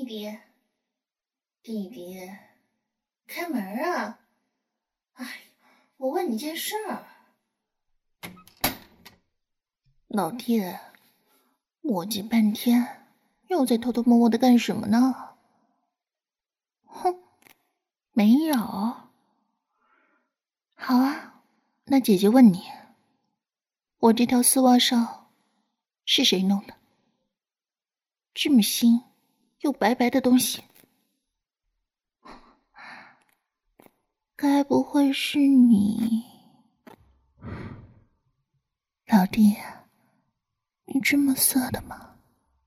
弟弟，弟弟，开门啊！哎，我问你件事儿。老弟，磨叽半天，又在偷偷摸摸的干什么呢？哼，没有。好啊，那姐姐问你，我这条丝袜上是谁弄的？这么新又白白的东西，该不会是你？老弟，你这么色的吗？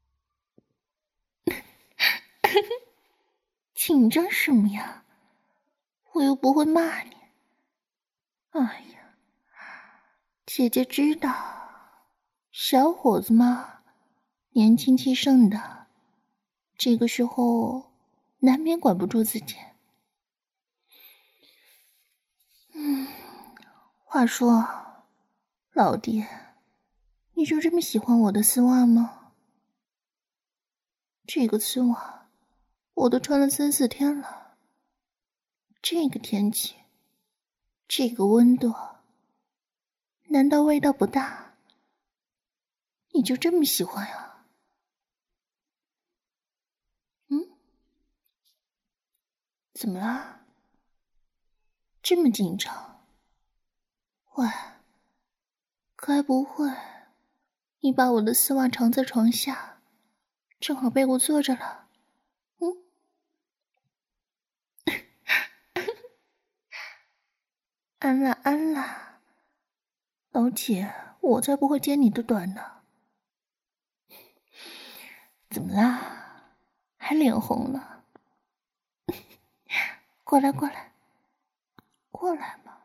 紧张什么呀？我又不会骂你。哎呀，姐姐知道，小伙子嘛，年轻气盛的，这个时候难免管不住自己。话说，老弟，你就这么喜欢我的丝袜吗？这个丝袜我都穿了3、4天了，这个天气，这个温度，难道味道不大？你就这么喜欢啊？怎么啦？这么紧张？喂，该不会你把我的丝袜藏在床下，正好被我坐着了？安啦安啦，老姐，我才不会揭你的短呢。怎么啦？还脸红了？过来过来，过来嘛。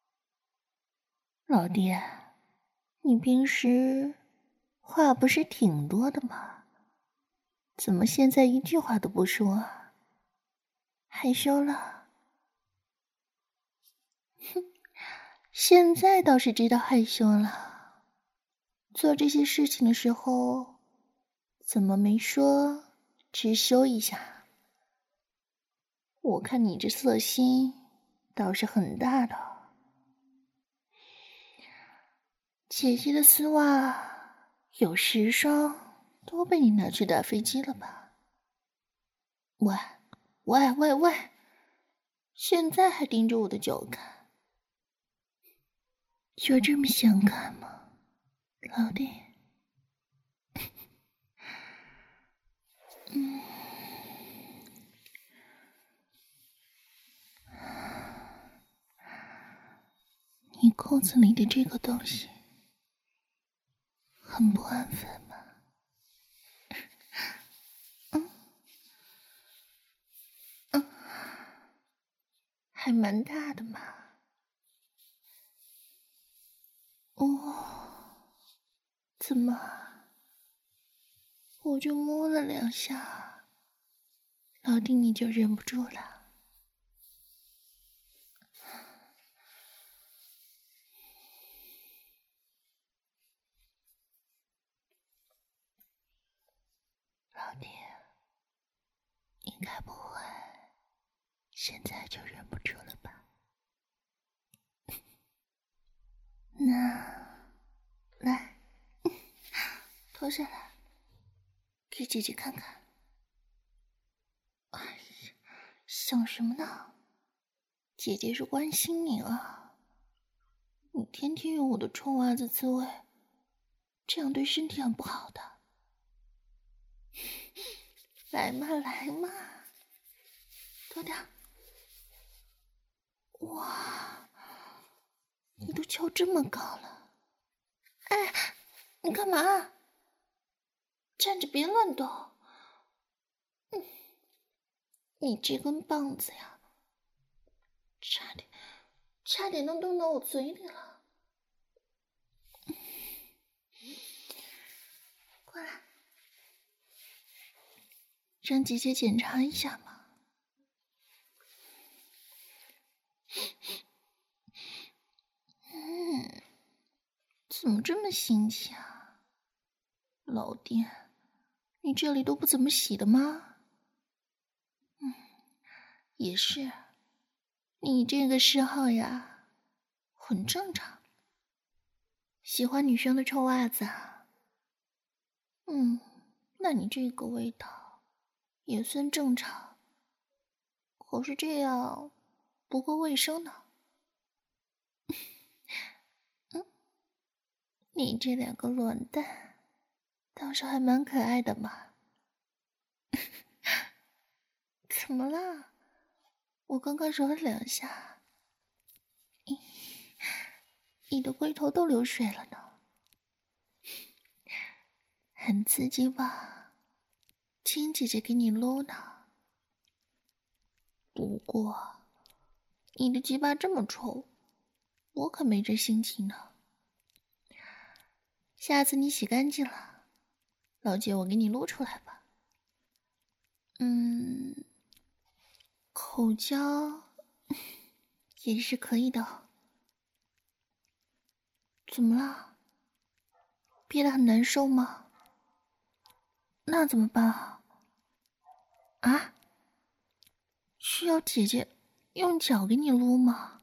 老弟，你平时话不是挺多的吗？怎么现在一句话都不说啊？害羞了？哼，现在倒是知道害羞了。做这些事情的时候，怎么没说直羞一下？我看你这色心倒是很大的。姐姐的丝袜有10双都被你拿去打飞机了吧？喂喂喂喂，现在还盯着我的脚看，就这么想看吗，老弟？你裤子里的这个东西很不安分吗？还蛮大的嘛。哦，怎么？我就摸了2下，老弟你就忍不住了？老弟，你该不会现在就忍不住了吧？那，来，脱下来，给姐姐看看。哎呀，想什么呢？姐姐是关心你啊。你天天用我的臭袜子自慰，这样对身体很不好的。来嘛来嘛，脱掉。哇，你都翘这么高了。哎，你干嘛？站着别乱动。你这根棒子呀，差点能动到我嘴里了。过来，让姐姐检查一下嘛。怎么这么新奇啊？老弟，你这里都不怎么洗的吗？ 也是，你这个嗜好呀，很正常。喜欢女生的臭袜子啊？那你这个味道也算正常。可是这样不够卫生呢。你这两个卵蛋倒是还蛮可爱的嘛。怎么了？我刚刚揉了2下，你的龟头都流水了呢。很刺激吧？亲姐姐给你撸呢。不过你的鸡巴这么臭，我可没这心情呢。下次你洗干净了，老姐我给你撸出来吧。口交也是可以的哦。怎么了？憋得很难受吗？那怎么办啊？啊？需要姐姐用脚给你撸吗？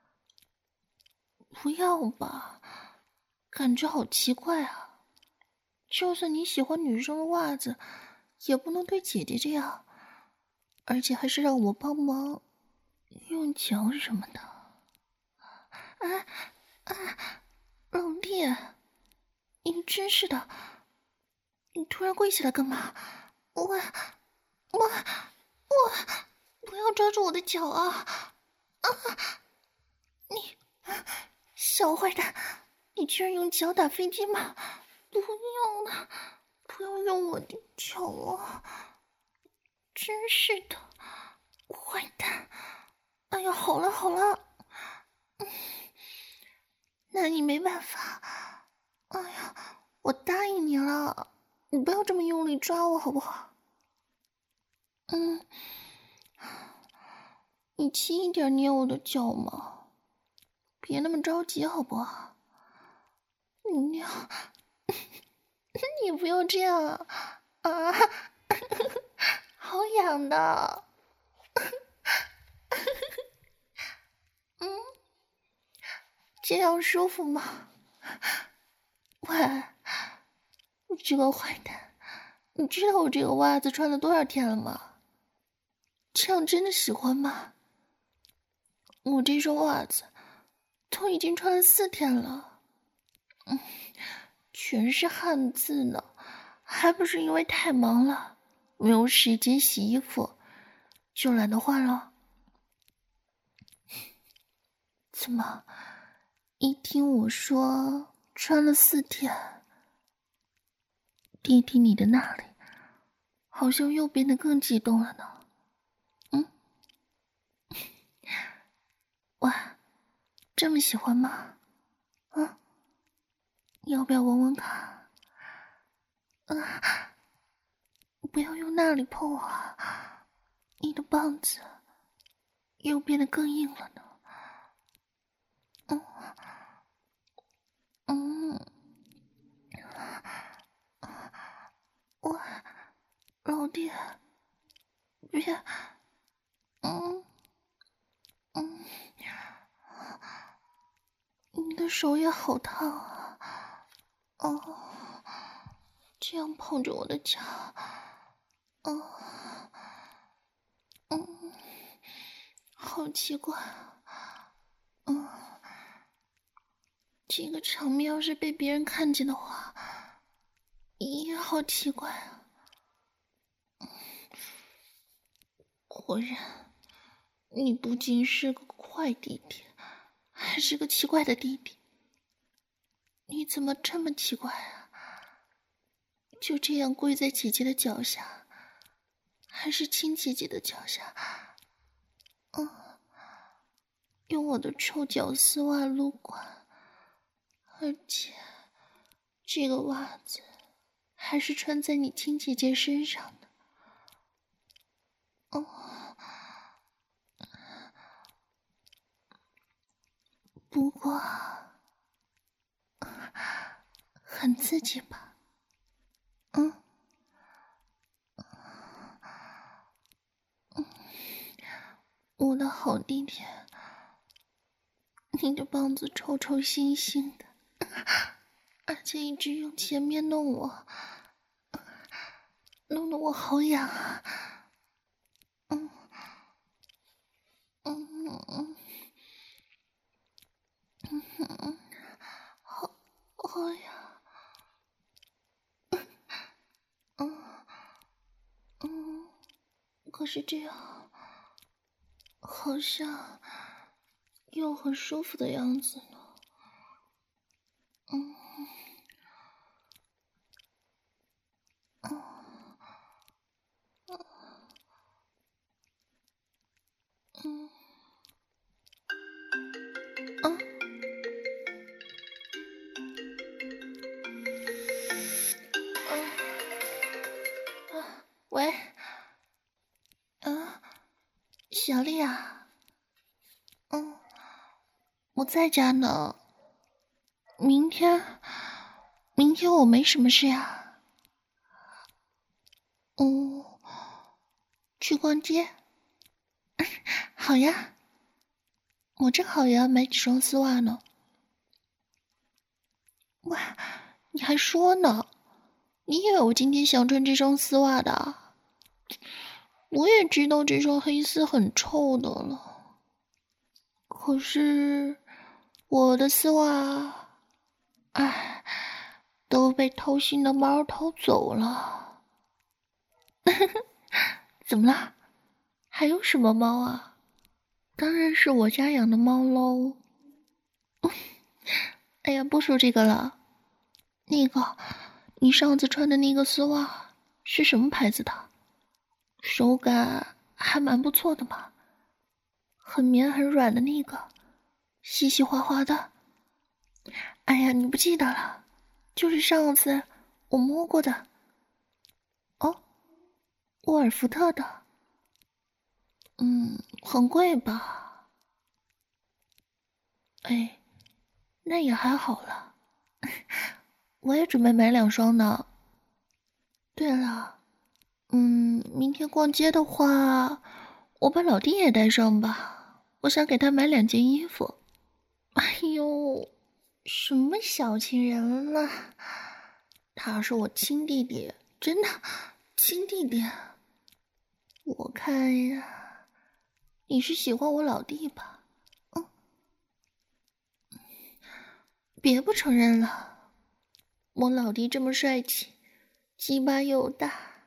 不要吧，感觉好奇怪啊。就算你喜欢女生的袜子，也不能对姐姐这样，而且还是让我帮忙用脚什么的。老弟，你真是的，你突然跪下来干嘛？我不要抓住我的脚啊！你小坏蛋，你居然用脚打飞机吗？不要了，不要用我的脚啊！真是的，坏蛋！哎呀，好了好了，那你没办法。哎呀，我答应你了，你不要这么用力抓我好不好？你轻一点捏我的脚嘛，别那么着急好不好？你你不要这样啊！好痒的。这样舒服吗？喂，你这个坏蛋，你知道我这个袜子穿了多少天了吗？这样真的喜欢吗？我这双袜子都已经穿了4天了，全是汗渍呢，还不是因为太忙了，没有时间洗衣服，就懒得换了。怎么，一听我说穿了4天，弟弟你的那里好像又变得更激动了呢？哇，这么喜欢吗？要不要闻闻看？不要用那里碰啊，你的棒子又变得更硬了呢。我老弟，别，你的手也好烫啊！这样碰着我的脚，好奇怪啊！这个场面要是被别人看见的话，也好奇怪啊！果然，你不仅是个坏弟弟，还是个奇怪的弟弟。你怎么这么奇怪啊？就这样跪在姐姐的脚下，还是亲姐姐的脚下？用我的臭脚丝袜撸管，而且这个袜子还是穿在你亲姐姐身上的。不过很刺激吧？ 我的好弟弟，你的棒子臭臭腥腥的，而且一直用前面弄我，弄得我好痒啊！嗯嗯嗯嗯嗯，好痒！嗯嗯，可是这样好像又很舒服的样子呢。嗯嗯嗯喂，小丽啊，我在家呢。明天，明天我没什么事呀。去逛街。好呀，我正好也要买几双丝袜呢。哇，你还说呢？你以为我今天想穿这双丝袜的？我也知道这双黑丝很臭的了，可是我的丝袜，哎，都被偷心的猫偷走了。怎么了？还有什么猫啊？当然是我家养的猫喽。哎呀，不说这个了。那个，你上次穿的那个丝袜是什么牌子的？手感还蛮不错的嘛，很绵很软的那个，细细滑滑的。哎呀，你不记得了？就是上次我摸过的。哦，沃尔福特的。很贵吧？哎，那也还好了。我也准备买2双呢。对了，明天逛街的话，我把老弟也带上吧，我想给他买2件衣服。哎呦，什么小情人了？他是我亲弟弟，真的亲弟弟。我看呀，你是喜欢我老弟吧？别不承认了，我老弟这么帅气，鸡巴又大。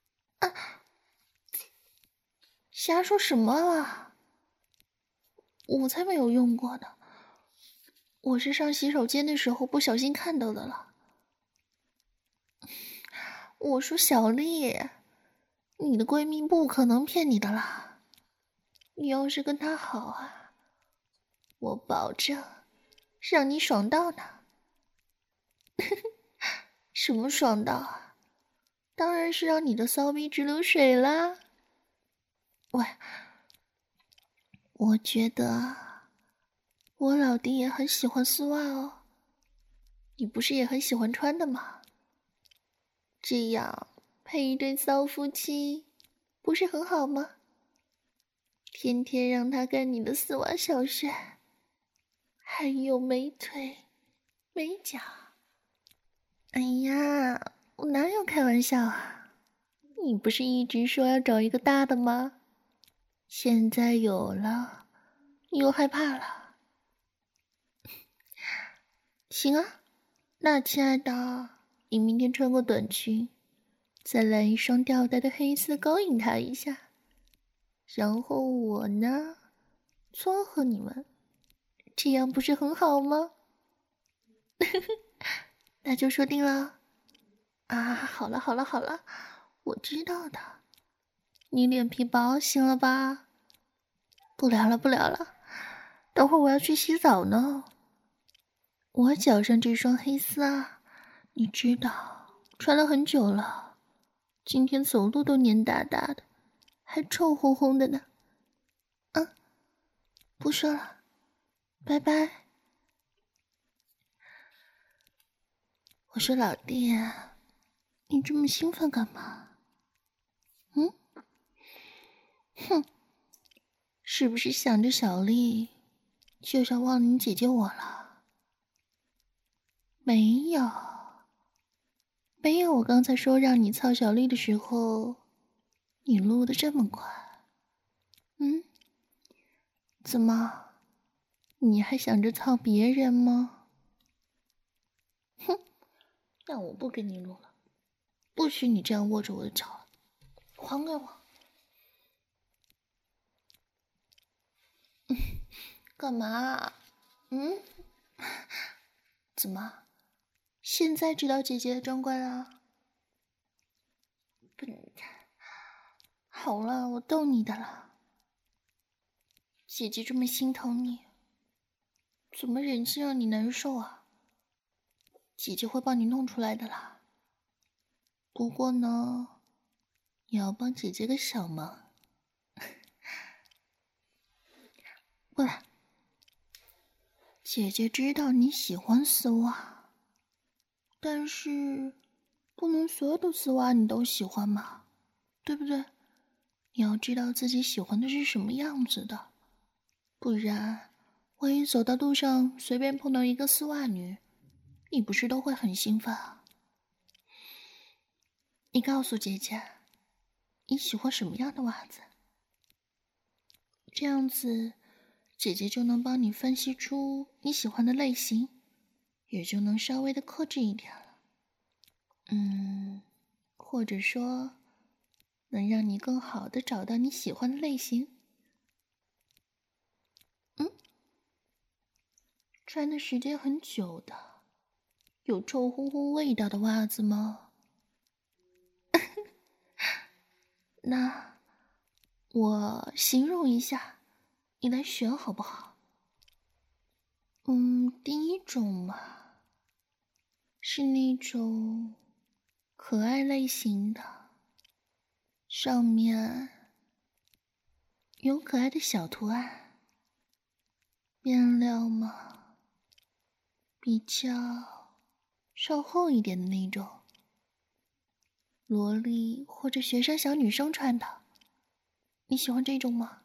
瞎说什么啊？我才没有用过呢，我是上洗手间的时候不小心看到的了。我说小丽，你的闺蜜不可能骗你的啦，你要是跟她好啊，我保证让你爽到呢。什么爽到啊？当然是让你的骚逼直流水啦。喂，我觉得我老弟也很喜欢丝袜哦，你不是也很喜欢穿的吗？这样配一对骚夫妻，不是很好吗？天天让他干你的丝袜小事，还有美腿、美脚。哎呀，我哪有开玩笑啊？你不是一直说要找一个大的吗？现在有了，你又害怕了。行啊，那亲爱的，你明天穿个短裙，再来一双吊带的黑丝勾引他一下，然后我呢，撮合你们，这样不是很好吗？那就说定了。啊，好了好了好了，我知道的，你脸皮薄，行了吧？不聊了不聊了，等会儿我要去洗澡呢。我脚上这双黑丝啊，你知道，穿了很久了，今天走路都黏哒哒的，还臭烘烘的呢。不说了，拜拜。我说老弟，你这么兴奋干嘛？哼， 是不是想着小丽，就想忘了你姐姐我了？没有，没有。我刚才说让你操小丽的时候，你录的这么快。怎么？你还想着操别人吗？哼，那我不跟你录了，不许你这样握着我的脚，还给我！干嘛？怎么？现在知道姐姐的装乖了？笨蛋！好了，我逗你的了。姐姐这么心疼你，怎么忍心让你难受啊？姐姐会帮你弄出来的啦。不过呢，你要帮姐姐个小忙。过来，姐姐知道你喜欢丝袜，但是不能所有的丝袜你都喜欢嘛，对不对？你要知道自己喜欢的是什么样子的，不然万一走到路上随便碰到一个丝袜女，你不是都会很兴奋啊？你告诉姐姐，你喜欢什么样的袜子？这样子，姐姐就能帮你分析出你喜欢的类型，也就能稍微的克制一点了。或者说，能让你更好的找到你喜欢的类型。穿的时间很久的，有臭乎乎味道的袜子吗？那我形容一下，你来选好不好？第一种嘛，是那种可爱类型的，上面有可爱的小图案，面料嘛，比较稍厚一点的那种，萝莉或者学生小女生穿的。你喜欢这种吗？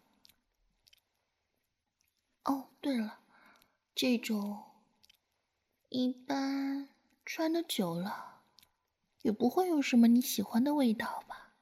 哦，对了，这种一般穿的久了，也不会有什么你喜欢的味道吧。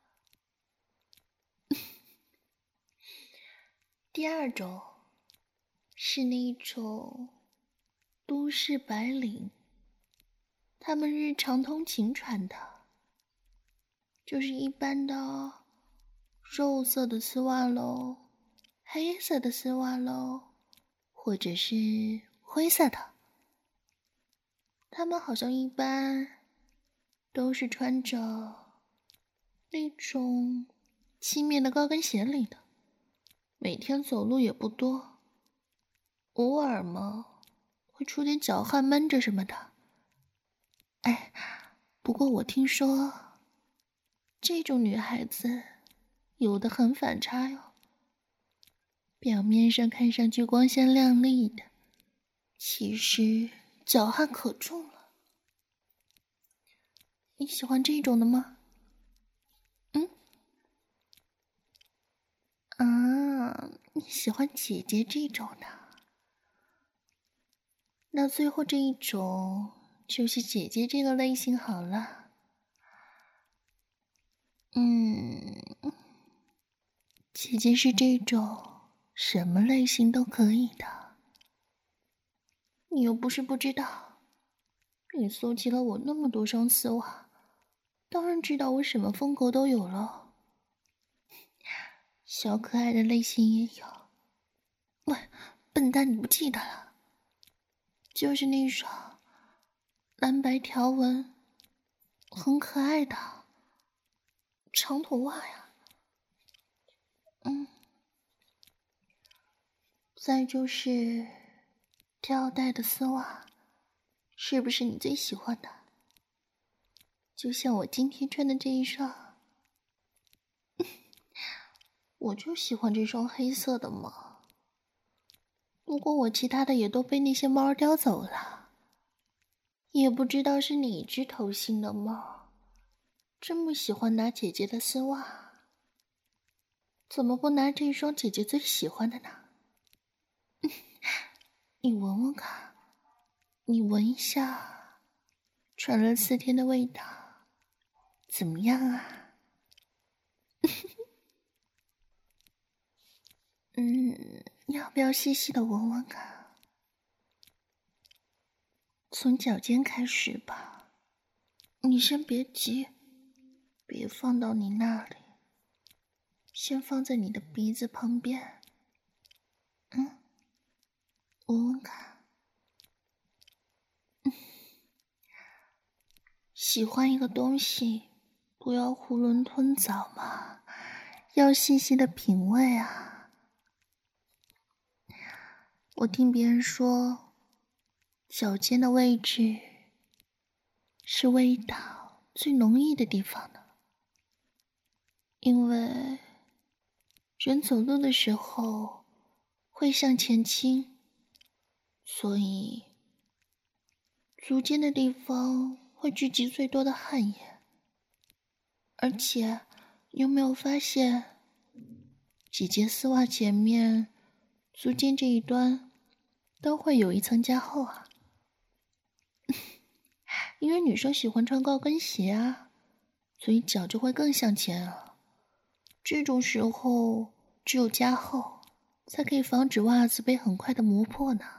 第二种是那种都市白领，他们日常通勤穿的，就是一般的肉色的丝袜喽，黑色的丝袜喽，或者是灰色的。他们好像一般都是穿着那种漆面的高跟鞋里的，每天走路也不多，偶尔嘛会出点脚汗闷着什么的。哎，不过我听说这种女孩子有的很反差哟，表面上看上去光鲜亮丽的，其实脚汗可重了。你喜欢这种的吗？你喜欢姐姐这种的，那最后这一种就是姐姐这个类型好了。姐姐是这种什么类型都可以的。你又不是不知道，你搜集了我那么多双丝袜，当然知道我什么风格都有了。小可爱的类型也有。喂，笨蛋，你不记得了？就是那双蓝白条纹，很可爱的长筒袜呀。再就是吊带的丝袜，是不是你最喜欢的？就像我今天穿的这一双，我就喜欢这双黑色的嘛。不过我其他的也都被那些猫儿叼走了，也不知道是哪只偷腥的猫，这么喜欢拿姐姐的丝袜。 怎么不拿这一双姐姐最喜欢的呢？你闻闻看，你闻一下，传了4天的味道，怎么样啊？要不要细细的闻闻看？从脚尖开始吧，你先别急，别放到你那里，先放在你的鼻子旁边。闻闻看。喜欢一个东西，不要囫囵吞枣嘛，要细细的品味啊。我听别人说，脚尖的位置是味道最浓郁的地方呢，因为人走路的时候会向前倾，所以足尖的地方会聚集最多的汗液。而且你有没有发现，姐姐丝袜前面足尖这一端都会有一层加厚啊？因为女生喜欢穿高跟鞋啊，所以脚就会更向前啊。这种时候只有加厚，才可以防止袜子被很快的磨破呢。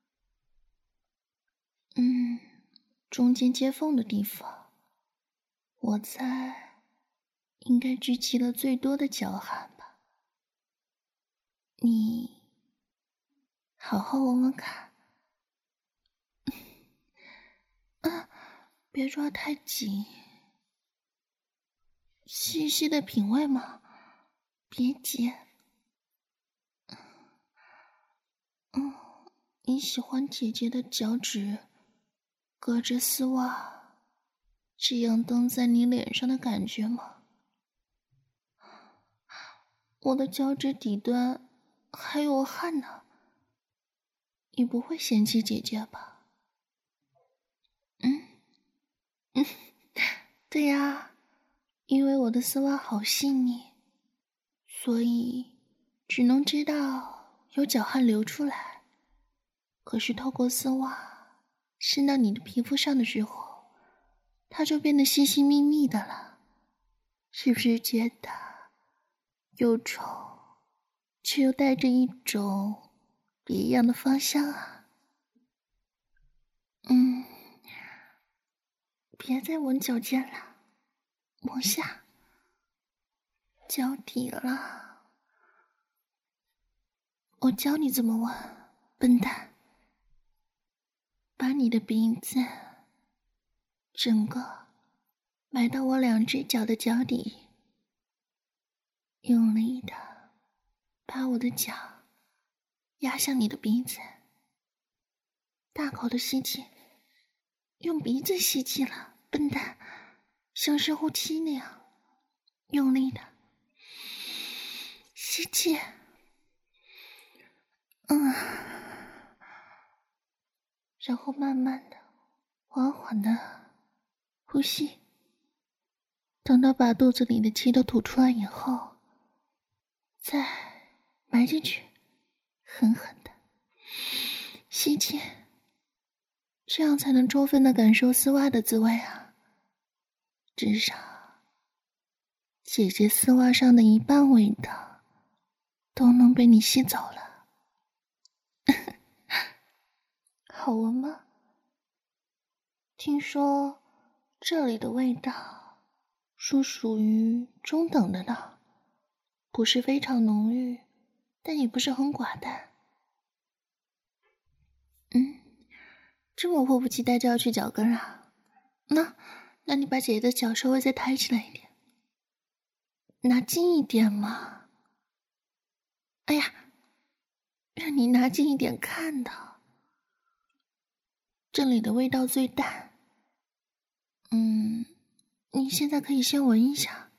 中间接缝的地方，我猜应该聚集了最多的脚汗吧。你好好闻闻看。别抓太紧，细细的品味嘛，别急。你喜欢姐姐的脚趾隔着丝袜这样蹬在你脸上的感觉吗？我的脚趾底端还有汗呢，你不会嫌弃姐姐吧？对呀，因为我的丝袜好细腻，所以只能知道有脚汗流出来。可是透过丝袜伸到你的皮肤上的时候，它就变得细细密密的了，是不是觉得又丑却又带着一种别样的芳香啊？别再闻脚尖了，往下，脚底了。我教你怎么闻，笨蛋。把你的鼻子整个埋到我2只脚的脚底，用力的把我的脚压向你的鼻子，大口的吸气，用鼻子吸气了，笨蛋，像深呼吸那样，用力的吸气。然后慢慢的缓缓的呼吸，等到把肚子里的气都吐出来以后，再埋进去，狠狠的吸气，这样才能充分的感受丝袜的滋味啊。至少姐姐丝袜上的一半味道都能被你吸走了。好闻吗？听说这里的味道是属于中等的呢，不是非常浓郁，但也不是很寡淡。这么迫不及待就要去脚跟啊？那你把姐姐的脚稍微再抬起来一点，拿近一点嘛。哎呀，让你拿近一点看的。这里的味道最淡。你现在可以先闻一下。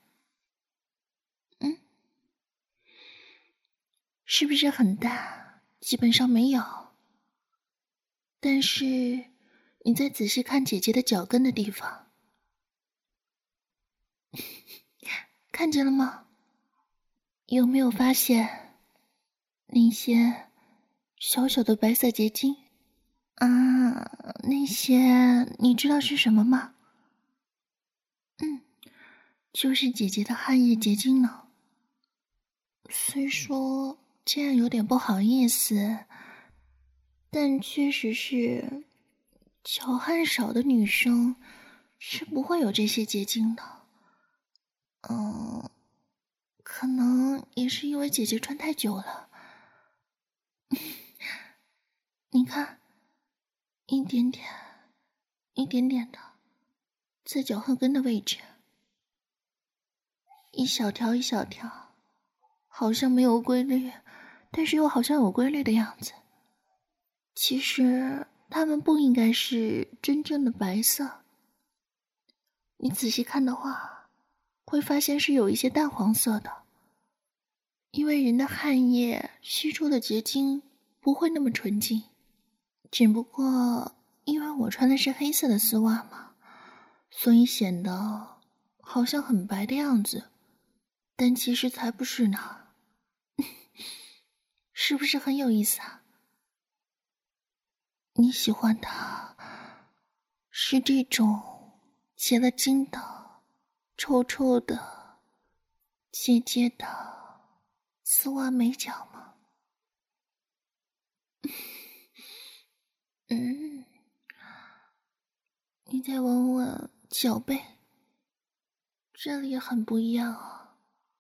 是不是很淡？基本上没有。但是你再仔细看姐姐的脚跟的地方，看见了吗？ 有没有发现那些小小的白色结晶啊？那些你知道是什么吗？就是姐姐的汗液结晶呢。虽说这样有点不好意思，但确实是脚汗少的女生是不会有这些结晶的。可能也是因为姐姐穿太久了。你看，一点点，一点点的，在脚后跟的位置，一小条一小条，好像没有规律，但是又好像有规律的样子。其实它们不应该是真正的白色，你仔细看的话，会发现是有一些淡黄色的。因为人的汗液吸出的结晶不会那么纯净，只不过因为我穿的是黑色的丝袜嘛，所以显得好像很白的样子，但其实才不是呢。是不是很有意思啊？你喜欢的是这种结了晶的、臭臭的、结结的丝袜美脚吗？你再闻闻脚背，这里也很不一样啊。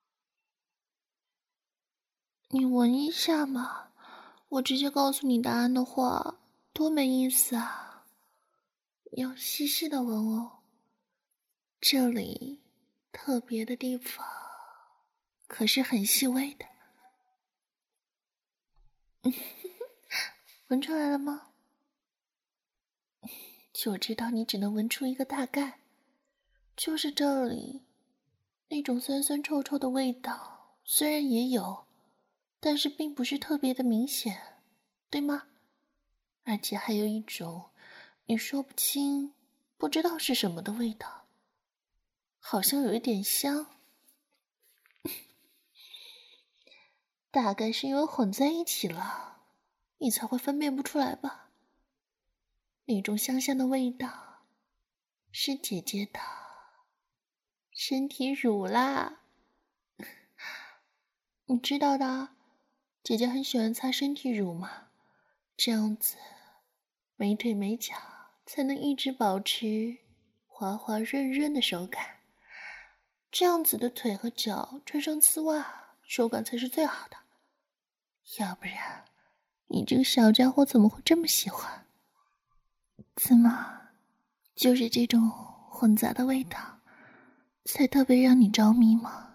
你闻一下嘛，我直接告诉你答案的话，多没意思啊！要细细的闻哦，这里特别的地方可是很细微的。闻出来了吗？就知道你只能闻出一个大概，就是这里那种酸酸臭臭的味道，虽然也有，但是并不是特别的明显，对吗？而且还有一种你说不清、不知道是什么的味道，好像有一点香，大概是因为混在一起了，你才会分辨不出来吧？那种香香的味道是姐姐的身体乳啦，你知道的，姐姐很喜欢擦身体乳嘛，这样子美腿美脚才能一直保持滑滑润润的手感，这样子的腿和脚穿上丝袜，手感才是最好的。要不然，你这个小家伙怎么会这么喜欢？怎么，就是这种混杂的味道，才特别让你着迷吗？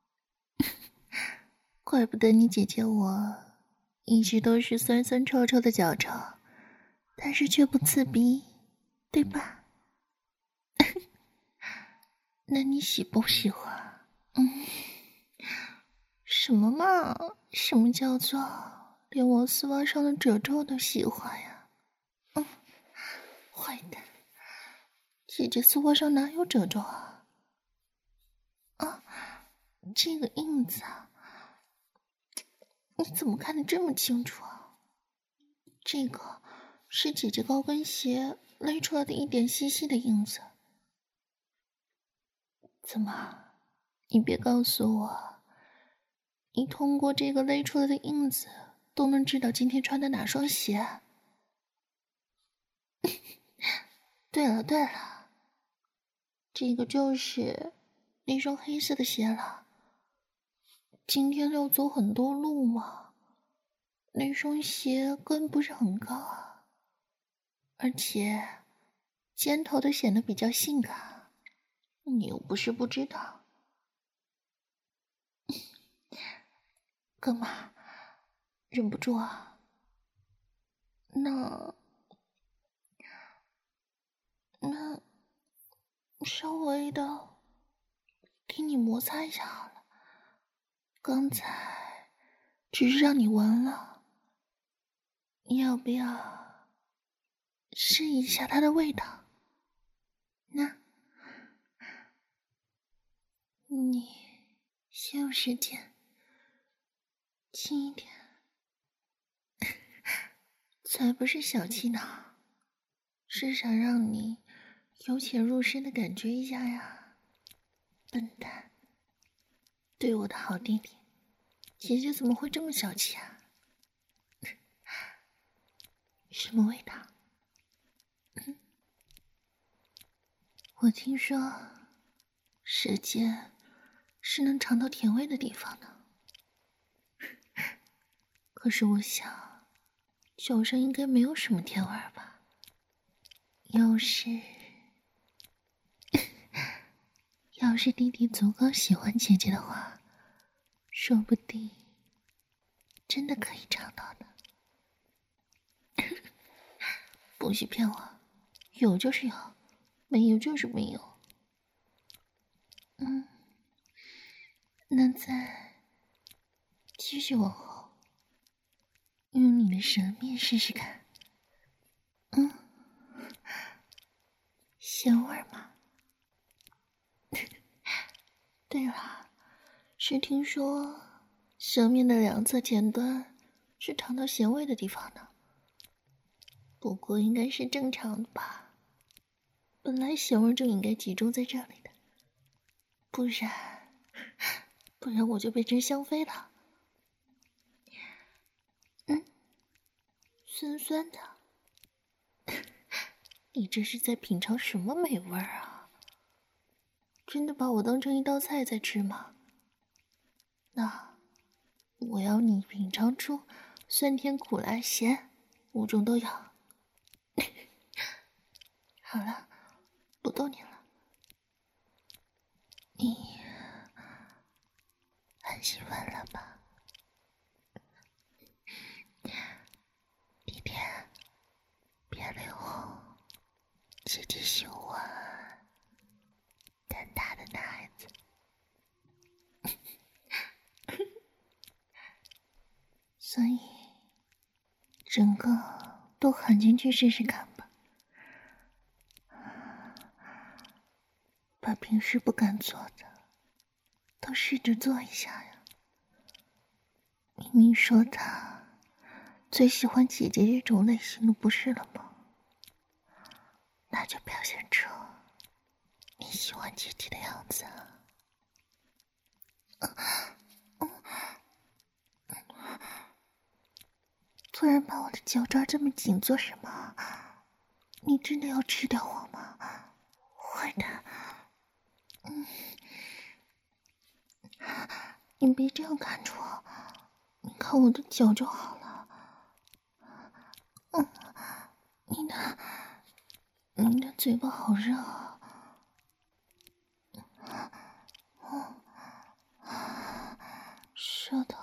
怪不得你姐姐我一直都是酸酸臭臭的脚臭，但是却不刺鼻，对吧？那你喜不喜欢？什么嘛？什么叫做连我丝袜上的褶皱都喜欢呀？坏蛋，姐姐丝袜上哪有褶皱啊？这个印子啊，你怎么看得这么清楚啊？这个是姐姐高跟鞋勒出来的一点细细的印子。怎么，你别告诉我，你通过这个勒出来的印子都能知道今天穿的哪双鞋啊？对了对了，这个就是那双黑色的鞋了。今天要走很多路嘛，那双鞋跟不是很高啊，而且尖头的显得比较性感，你又不是不知道。干嘛？忍不住啊？那稍微的给你摩擦一下好了。刚才只是让你闻了，你要不要试一下它的味道？那，你先有时间轻一点，才不是小气呢，是想让你由浅入深的感觉一下呀，笨蛋！对我的好弟弟，姐姐怎么会这么小气啊？什么味道？我听说，舌尖是能尝到甜味的地方呢。可是我想，酒上应该没有什么甜味儿吧？要是弟弟足够喜欢姐姐的话，说不定真的可以尝到的。不许骗我，有就是有，没有就是没有。那再继续往后，用你的舌面试试看。咸味吗？对了，是听说舌面的两侧前端是尝到咸味的地方呢。不过应该是正常的吧，本来咸味就应该集中在这里的，不然我就变成香妃了。酸酸的，你这是在品尝什么美味啊？真的把我当成一道菜在吃吗？那我要你品尝出酸甜苦辣咸5种都有。好了，不逗你了。你很兴奋了吧？弟弟，别脸红，姐姐喜欢胆大的男孩子。所以，整个都含进去试试看吧。把平时不敢做的，都试着做一下呀。明明说他最喜欢姐姐这种类型的，不是了吗？那就表现出你喜欢姐姐的样子啊。突然把我的脚抓这么紧做什么？你真的要吃掉我吗？坏蛋！你别这样看着我，你看我的脚就好了。你的嘴巴好热啊！舌头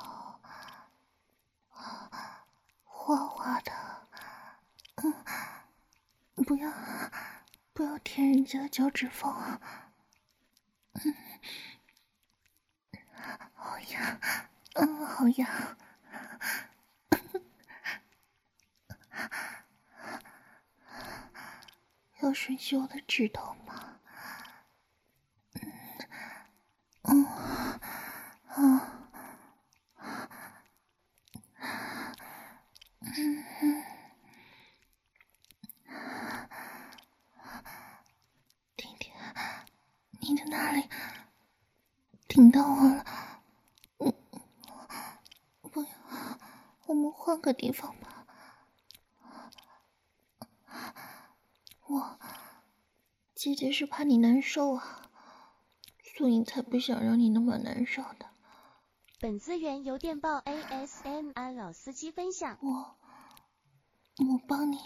滑滑的，不要舔人家的脚趾缝啊！好痒，好痒！要吮吸我的指头吗？弟弟，你的哪里顶到我了？不要，我们换个地方吧。姐姐是怕你难受啊，所以才不想让你那么难受的。 本资源由电报 ASMR 老司机分享。 我帮你，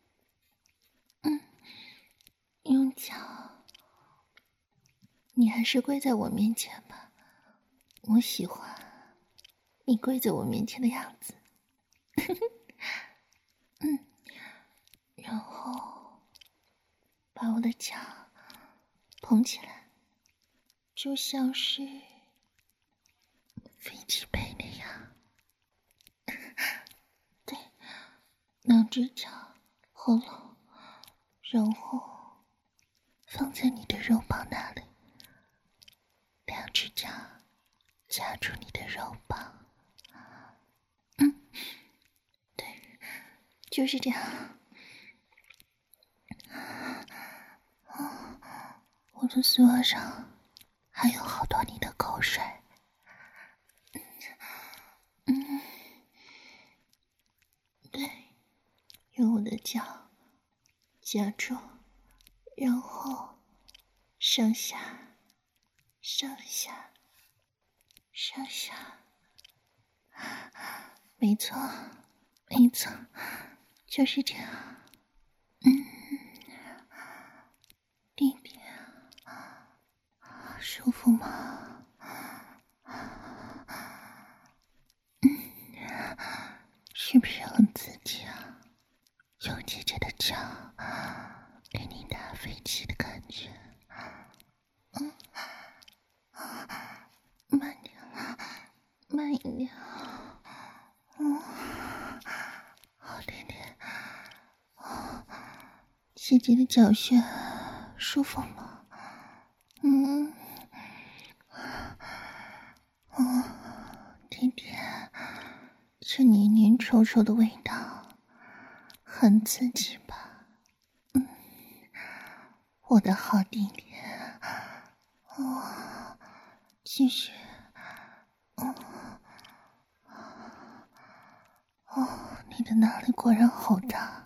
用脚。你还是跪在我面前吧，我喜欢你跪在我面前的样子。然后把我的脚捧起来，就像是飞机杯那样。对，2只脚合拢，然后放在你的肉棒那里，2只脚夹住你的肉棒， 就是这样。我的丝袜上还有好多你的口水。对，用我的脚夹住，然后上下上下上下，没错没错，就是这样。弟弟舒服吗？是不是很刺激啊？有姐姐的脚给你打飞机的感觉。慢点，慢一点。好弟弟，姐姐的脚穴舒服吗？弟弟，这黏黏稠稠的味道很刺激吧？我的好弟弟，继续。你的哪里果然好大，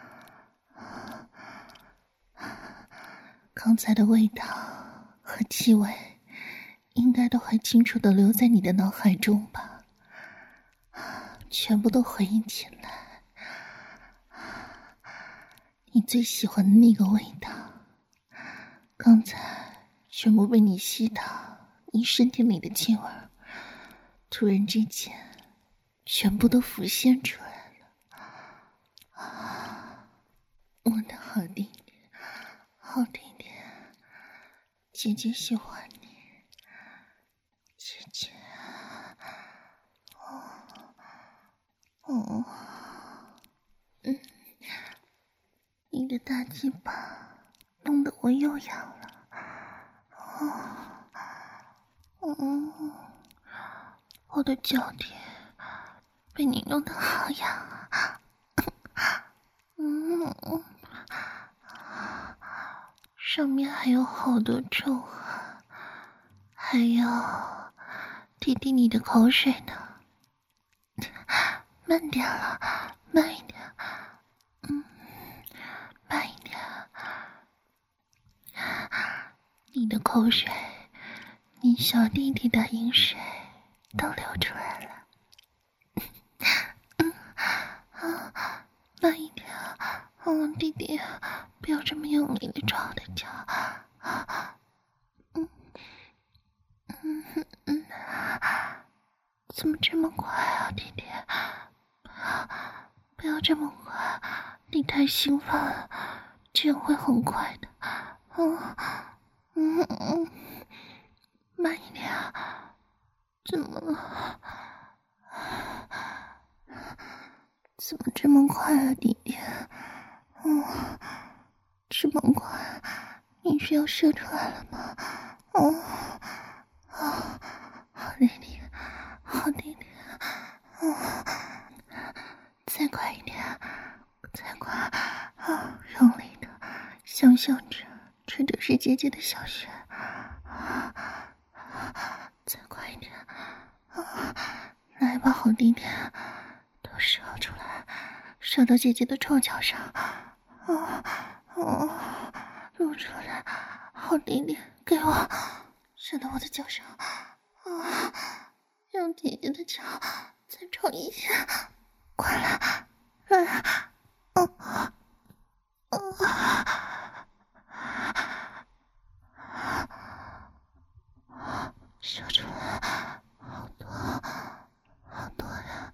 刚才的味道和气味应该都还清楚地留在你的脑海中吧，全部都回忆起来。你最喜欢的那个味道，刚才全部被你吸到你身体里的气味，突然之间全部都浮现出来了。我的好弟弟，好弟弟，姐姐喜欢你，姐姐。你的大鸡巴弄得我又痒了。我的脚底被你弄得好痒啊。上面还有好多皱啊，还有弟弟你的口水呢。慢点了，慢一点。慢一点。你的口水，你小弟弟的饮水都流出来了。慢一点。弟弟，不要这么用力的抓我的脚。怎么这么快啊，弟弟？不要这么快，你太兴奋了，这样会很快的。慢一点。怎么了？怎么这么快啊，弟弟？这么快？你是要射出来了吗？好弟弟，好弟弟。再快一点，再快。用力的，想象着这都是姐姐的小穴。再快一点。来吧，好弟弟，都射出来，射到姐姐的臭脚上。露出来，好弟弟，给我射到我的脚上。让姐姐的脚再臭一些，快来，来。射出来，好多，好多呀。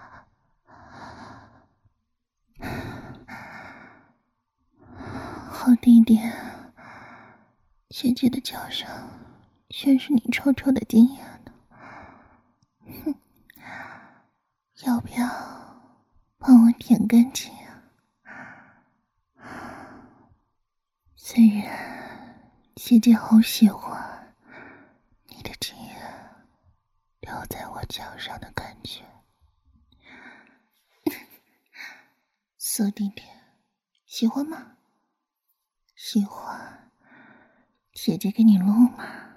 好弟弟，姐姐的脚上全是你臭臭的精液呢。要不要帮我舔干净啊？虽然姐姐好喜欢你的精液留在我脚上的感觉， 色弟弟，喜欢吗？喜欢，姐姐给你撸吗？